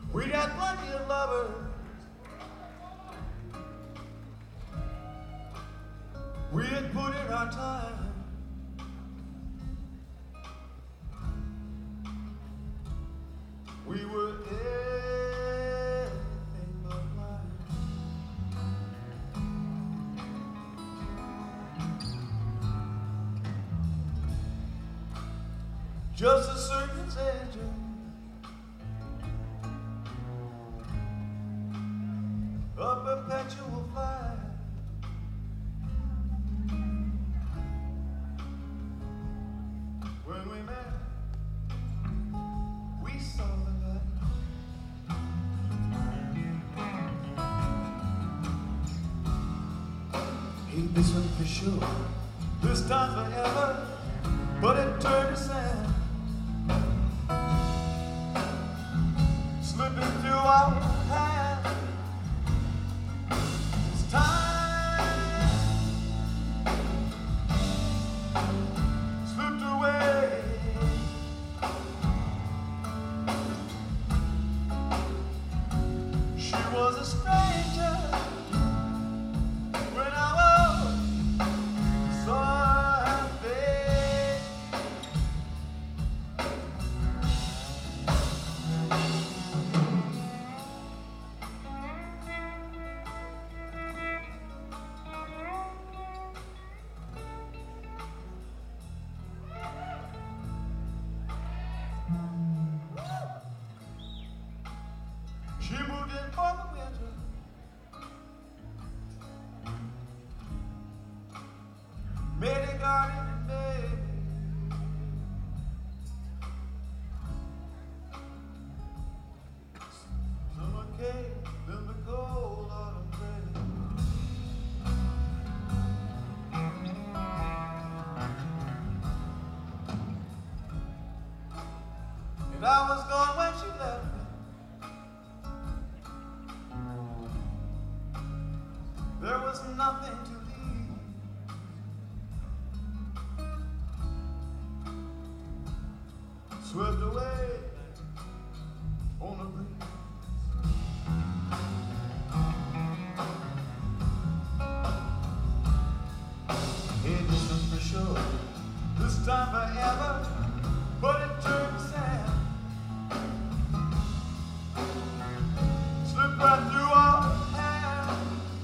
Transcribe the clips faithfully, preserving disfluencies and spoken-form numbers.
We'd had plenty of lovers. We had put in our time. We were anything but blind. Just a circus angel, a perpetual fire. When we met, we saw the light. Ain't this one for sure, this time forever, but it turned to sand, slipping through our hands. It's time slipped away. She was a stranger when I was saw her face. She moved in for the winter. Made a garden in May. Summer came, then the cold autumn rain. And I was gone when she left me. There was nothing to leave. Swept away on the breeze. Ain't this one for sure, this time forever, but it turned to sand. Slipped right through our hands.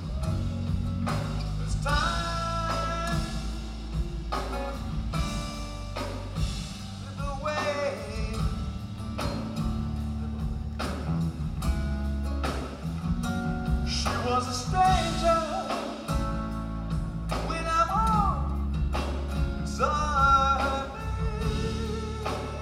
It's time slipped away. She was a stranger when I saw her face.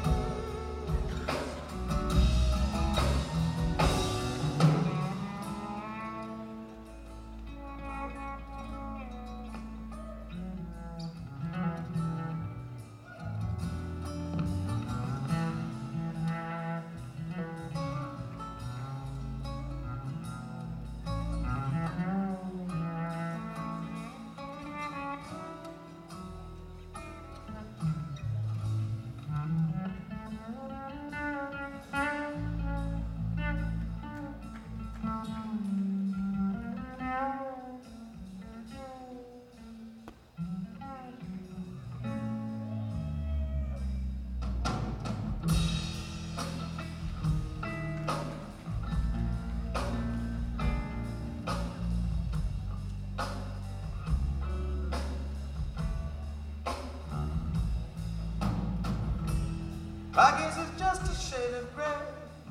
I guess it's just a shade of gray.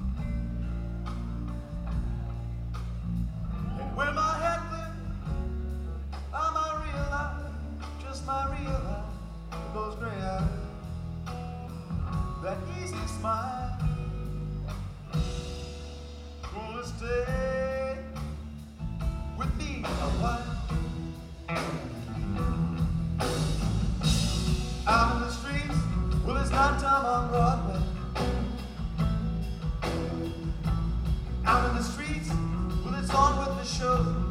And when my head clears, I might realize, just might realize, with those gray eyes, that easy smile, gonna stay with me a while. Out in the streets, well, it's not time on Broadway. Out in the streets, well, it's on with the show.